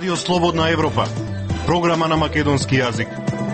Радио Слободна Европа, програма на македонски јазик.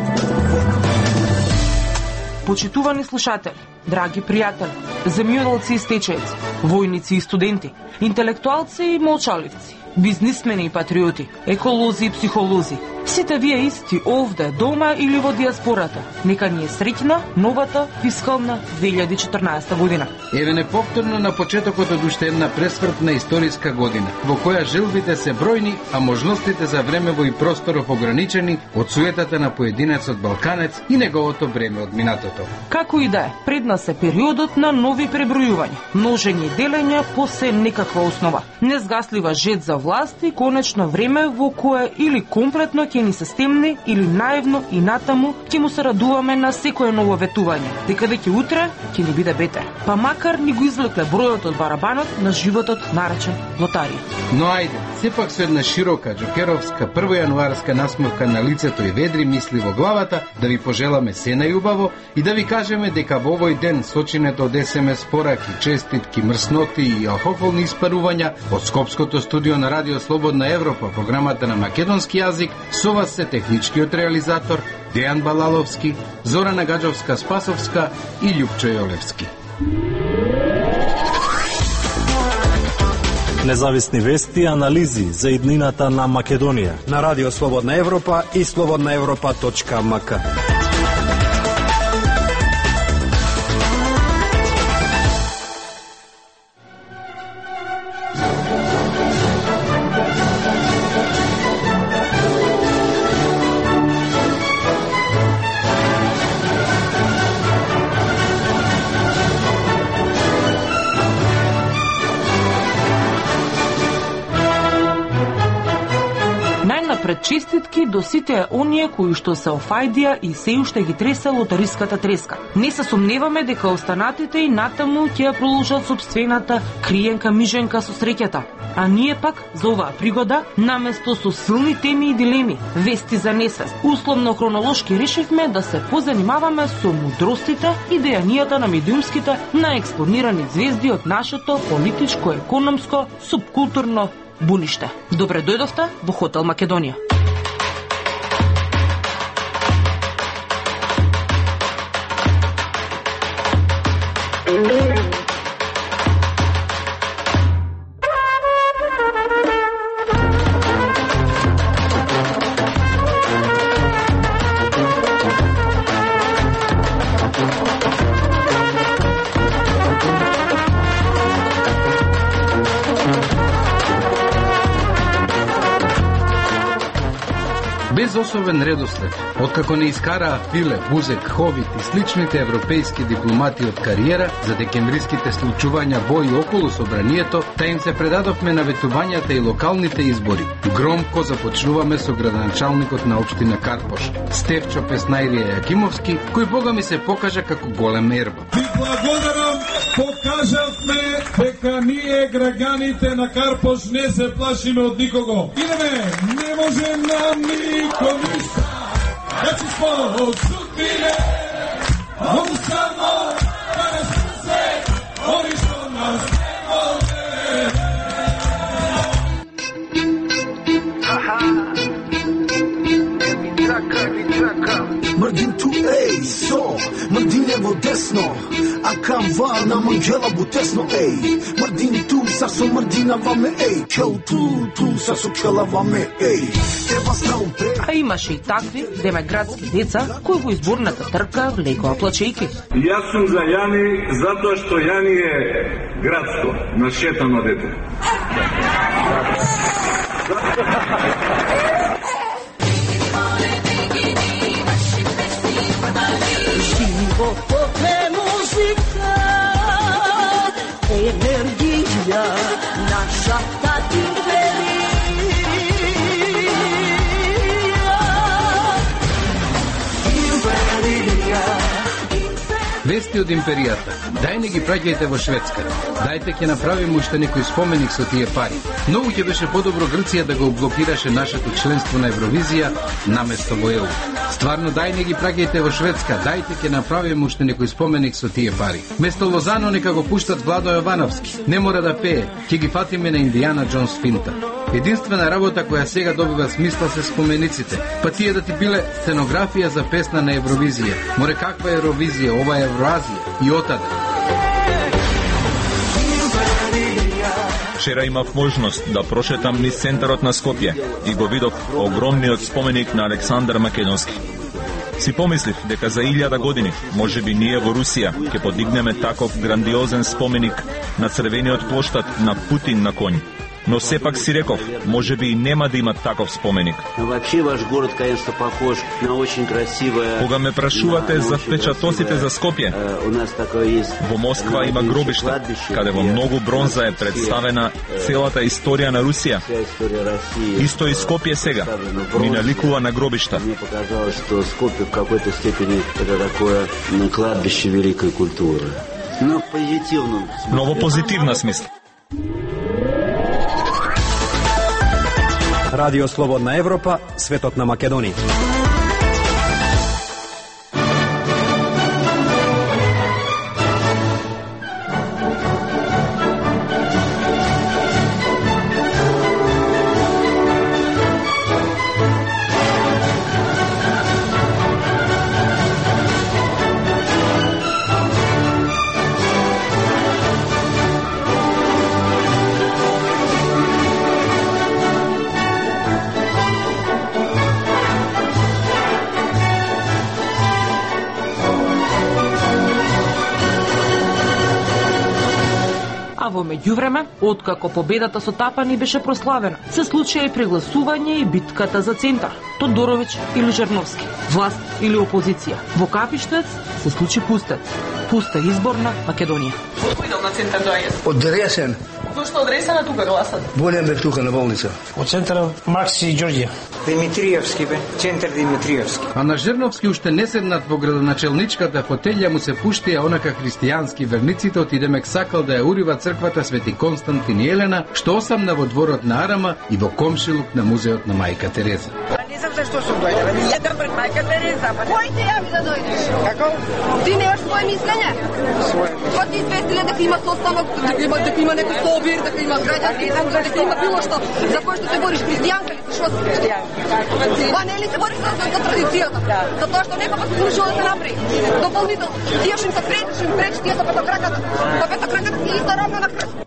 Почитувани слушатели, драги пријатели, земјоделци и стечајци, војници и студенти, интелектуалци и молчаливци, бизнисмени и патриоти, еколози и психолози, сите вие исти овде, дома или во диаспората, нека ни е среќна новата фискална 2014 година. Еве неповторно на почетокот од уште една пресвртна историска година, во која желбите се бројни, а можностите за времево и просторов ограничени од суетата на поединецот балканец и неговото време од минатото. Како и да е, пред нас е периодот на нови пребројувања, множење и делење по се некаква основа, незгаслива жет за власт и конечно време во кое или комплетно ќе ни се стемни или наивно и натаму ќе му се радуваме на секое ново ветување, дека ќе утре ќе ни биде бетер. Па макар ни го извлекле бројот од барабанот на животот наречен лотарија. Но ајде, сепак со една широка, џокеровска, првојануарска насмевка на лицето и ведри мисли во главата, да ви пожеламе се најубаво и да ви кажеме дека во овој ден сочинето од СМС пораки, честитки, мрсноти и алкохолни испарувања од Скопското студио на Радио Слободна Европа, програмата на македонски јазик, со вас се техничкиот реализатор Дејан Балаловски, Зорана Гаджовска-Спасовска и Љупчо Јолевски. Независни вести и анализи за иднината на Македонија на Радио Слободна Европа и slobodnaevropa.mk. Пред честитки до сите оние кои што се офајдија и се уште ги тресе лотариската треска. Не се сомневаме дека останатите и натаму ќе ја продолжат собствената криенка миженка со среќата. А ние пак за оваа пригода, наместо со силни теми и дилеми, вести за несвест, условно хронолошки решивме да се позанимаваме со мудростите и дејанијата на медиумските наекспонирани звезди од нашето политичко, економско, субкултурно буниште. Добре дојдовте во Хотел Македонија. Без особен редослед, откако не искараа Филе, Бузек, Ховит и сличните европейски дипломати од кариера за декембриските случувања бои околу собранието, та им се предадовме на ветувањата и локалните избори. Громко започнуваме со градоначалникот на општина Карпош, Стефчо Песнајрија Јакимовски, кој бога ми се покажа како голем ерба. Ви благодарам, покажавме дека ние граѓаните на Карпош не се плашиме од никого. Идеме, не може нам нико ништа, значи смо судбине, он само да не се, они што нас не воле. Мрдин ту ей, со, мрдине во десно, а камва на манджела бу тесно ей. Мрдин ту са со мрдина ваме ей, кел ту са со кела ваме ей. А имаше и такви демоградски деца кои во изборната трка влекоа плачејки. Јас сум за Јани затоа што Јани е градско, нашетано дете. Животот е музика, енергија, нашата инверија. Вести од империјата. Дај не ги праќајте во Шведска. Дајте ќе направиме уште некој споменик со тие пари. Многу ќе беше подобро Грција да го блокираше нашето членство на Евровизија наместо во ЕУ. Стварно дај не ги праќајте во Шведска. Дајте ќе направиме уште некој споменик со тие пари. Место Лозано нека го пуштат Владо Јовановски. Не мора да пее. Ќе ги фатиме на Индијана Джонс финта. Единствена работа која сега добива смисла се спомениците, па тие да ти биле сценографија за песна на Евровизија. Море каква Евровизија, ова е Евроазија и отаде. Вчера имав можност да прошетам низ центарот на Скопје и го видов огромниот споменик на Александар Македонски. Си помислив дека за 1000 години, можеби ние во Русија ќе подигнеме таков грандиозен споменик на црвениот плоштад на Путин на конј. Но сепак си реков, можеби и нема да имат таков споменик. Кога ме прашувате за впечатоците за Скопје, во Москва има гробишта, каде во многу бронза е представена целата историја на Русија. Исто и Скопје сега ми наликува на гробишта. Мне показалось, что Скопје в какой-то степени это такое кладбище великой культуры. Но в позитивном смысле. Но во позитивна смисла. Радио Слободна Европа, светот на Македонија. Во меѓувреме, откако победата со Тапани беше прославена, се случија и прегласување и битката за центар, Тодоровиќ или Жерновски, власт или опозиција. Во Капиштец се случи пустец. Пуста изборна Македонија. Кој на центар доаѓа? Од Дресен. Зошто од Дресена тука гласат? Болен бе тука на болница. Од центарот Макси Ѓорѓе. Димитриевски бе, центар Димитриевски. А на Жерновски уште не седнат во градоначелничката фотелја му се пуштија онака христијански верниците од Идемек сакал да ја урива црквата Свети Константин и Елена, што осамна во дворот на Арама и во комшилук на музеот на Мајка Тереза. Не знам зашто сум дојдела. Јадам пред Мајка Тереза, па кој те јави да дојдеш? Како? Ти немаш своје мислење? Своје. Па ти известиле дека има состанок, дека има некој собир, дека има граѓански, дека има било што за кој што се бориш, христијанка ли? Што си христијанка? Па не ли се бориш за традицијата? За тоа што некој се слушал да се направи. Дополнително, тие што им се пречи, тие со петокраката. Па петокраката ти исто равна на крст.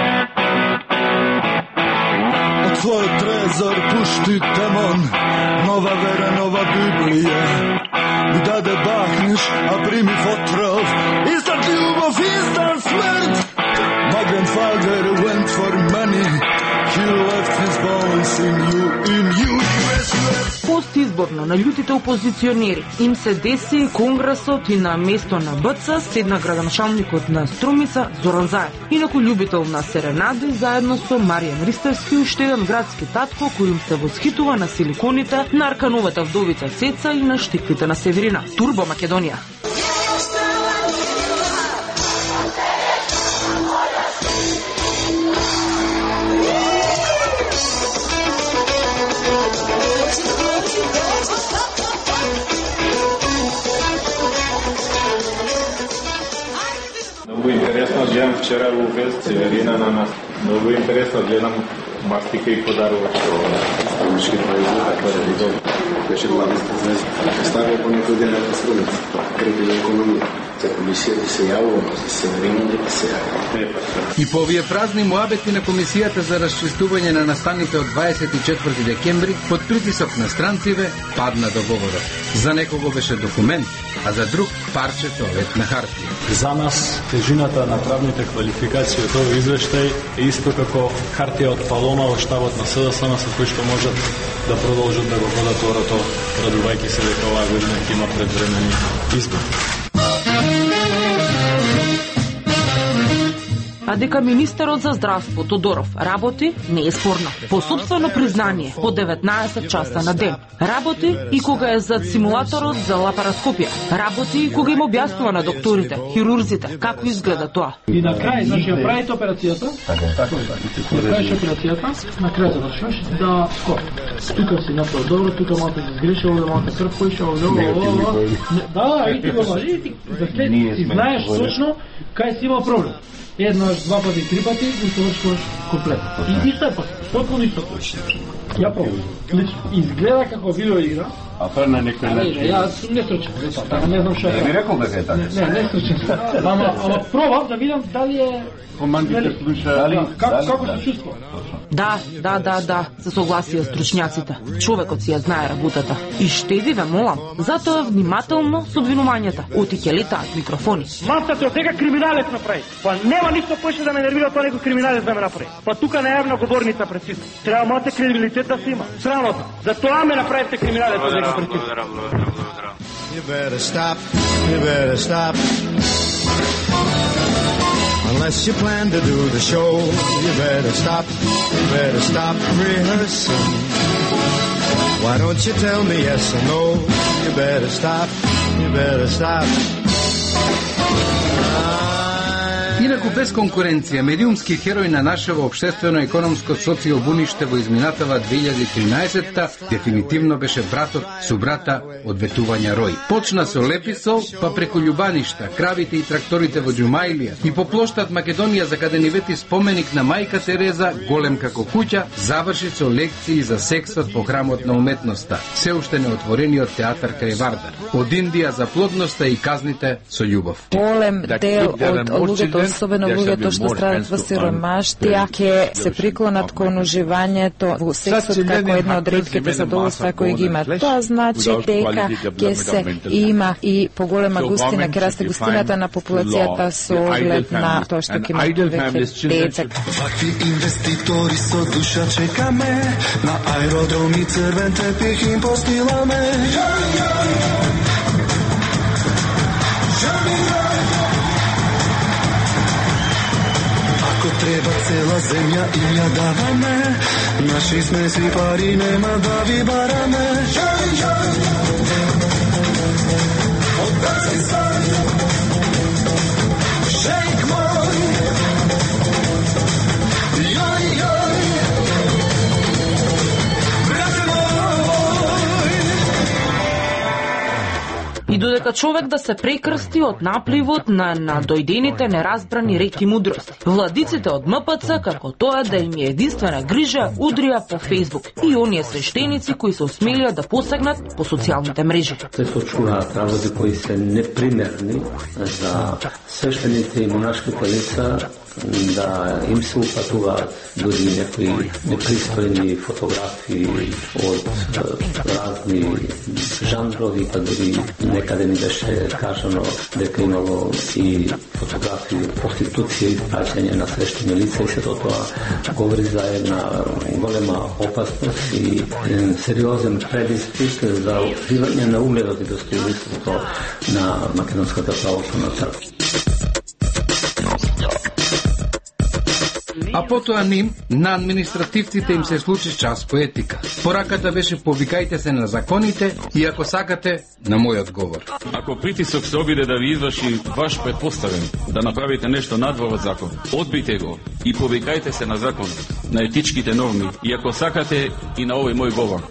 Твој трезор пушти темон, нова вера, нова Библија. И даде бахнеш, а прими отров. Истат љубов, истат смрт. My grandfather went for money. He left his bones in you. Постизборно на љутите опозиционери им се деси конгресот и на место на БЦ седна градоначалникот на Струмица Зоран Заев. Инаку љубител на серенади заедно со Маријан Ристевски, уште еден градски татко кој им се восхитува на силиконите, на Аркановата вдовица Цеца и на штиквите на Северина. Турбо Македонија. Много интересно гледам вчера во вест Северина на нас. Много интересно гледам мастика и подарувач. Исторички производ, така да видов. Беше главна звезда. Ставил по некој ден на Струмица. Кредила економија. Се комисијата се јавува, Северина дека се јавува. И по овие празни муабети на Комисијата за расчистување на настаните од 24 декември, под притисок на странциве, падна договорот. За некого беше документ, а за друг парче тоалет на хартија. За нас тежината на правните квалификации од овој извештај е исто како хартија од Палома во штабот на СДСМ со кој што можат да продолжат да го водат орото, радувајќи се дека оваа година ќе има предвремени избори. А дека министерот за здравство Тодоров работи не е спорно. По собствено признание, по 19 часа на ден. Работи и кога е зад симулаторот за лапароскопија. Работи и кога им објаснува на докторите, хирурзите, како изгледа тоа. И на крај, значи, правите операцијата, така, направиш операцијата, на крај завршуваш да скоро. тука си направил добро, тука малко си сгрешил, малко кръв поишал, да, и ти го важи, ти знаеш точно кај си има проблем. Еднаш, два пати, три пати и совршуваш комплетно. И исто е потpuno исто. Ја пробам. Изгледа како видеоигра. А тоа на некој начин. Јас сум нестручен, така не знам што е. Би рекол дека е така. Не стручен. Ама пробам да видам дали е командите слуша, како се чувствува. Да, се согласија стручњаците. Човекот си ја знае работата. И штеди ве молам. Затоа внимателно со обвинувањата. Отиќе летаат микрофони. Мафтата од дека криминалец направи. Па нема ништо поише да ме нервира тоа некој криминалец да ме направи. Па тука не јавна говорница пред сите. Треба малце кредибилитет да се има. Срамота. Затоа ме направите криминалец од дека пред сите. You better stop. Unless you plan to do the show, you better stop rehearsing. Why don't you tell me yes or no? You better stop. Инаку без конкуренција, медиумски херој на нашево општествено-економско социјалбуниште во изминатава 2013-та дефинитивно беше братот со брата од ветувања Рој. Почна со Леписол, па преку Љубаништа, кравите и тракторите во Џумаилија и по плоштад Македонија за каде ни вети споменик на мајка Тереза, голем како куќа, заврши со лекции за сексот по храмот на уметноста, се уште неотворениот театар кај Вардар. Од Индија за плодноста и казните со љубов. Голем дел од луѓето, особено луѓето што страдат во сиромаштија, ќе се приклонат кон уживањето во сексот како една од ретките задоволства кои ги имаат. Тоа значи дека ќе се има и поголема густина, ќе расте густината на популацијата со оглед на тоа што ќе имаат веќе деца. Вакви инвеститори со душа чекаме, на аеродроми црвен тепих им постиламе. Ако треба цела земја им ја даваме, наши сме си пари, нема да ви бараме. Одази сан, шейк мој, јој, брате мој. И додека човек да се прекрсти од напливот на дојдените неразбрани реки мудрости, владиците од МПЦ, како тоа да им е единствена грижа, удрија по Фейсбук и оние свештеници кои се осмелија да посегнат по социјалните мрежи. Се случуваат работи кои се непримерни за свештените и монашките лица, да им се упатуваат дури некои непристојни фотографии од разни жанрови, па дури некаде ми беше кажано дека имало и фотографии од проституција и праќање на свештени лица, и сето тоа говори за една голема опасност и сериозен предиспит за откривање на угледот и достоинството на Македонската православна црква. А потоа ним, на административците им се случи час по етика. Пораката беше повикајте се на законите и ако сакате, на мојот говор. Ако притисок се обиде да ви изврши ваш предпоставен, да направите нешто надвор од закон, одбите го и повикајте се на закон, на етичките норми и ако сакате и на овој мој говор.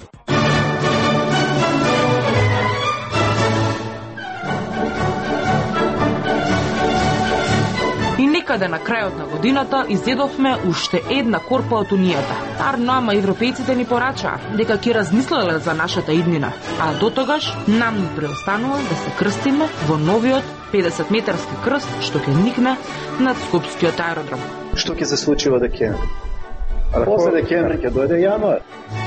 Некаде на крајот на годината изедовме уште една корпа од унијата. Арно, ама европејците ни порачаа дека ќе размислеле за нашата иднина, а до тогаш нам ни преостанува да се крстиме во новиот 50-метарски крст што ќе никне над Скопскиот аеродром. Што ќе се случи во декември? А после декември ќе дојде јануар.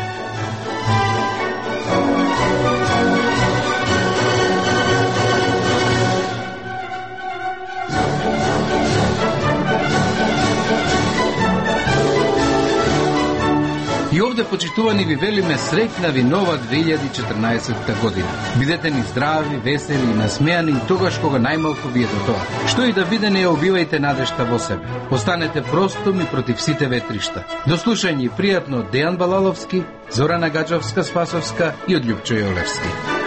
И овде, почитувани, ви велиме среќна ви нова 2014 година. Бидете ни здрави, весели и насмејани и тогаш кога најмалку ви е до тоа. Што и да биде, не обивајте надежта во себе. Останете простоми против сите ветришта. До слушање и пријатно од Дејан Балаловски, Зорана Гаджовска-Спасовска и од Љупчо Јолевски.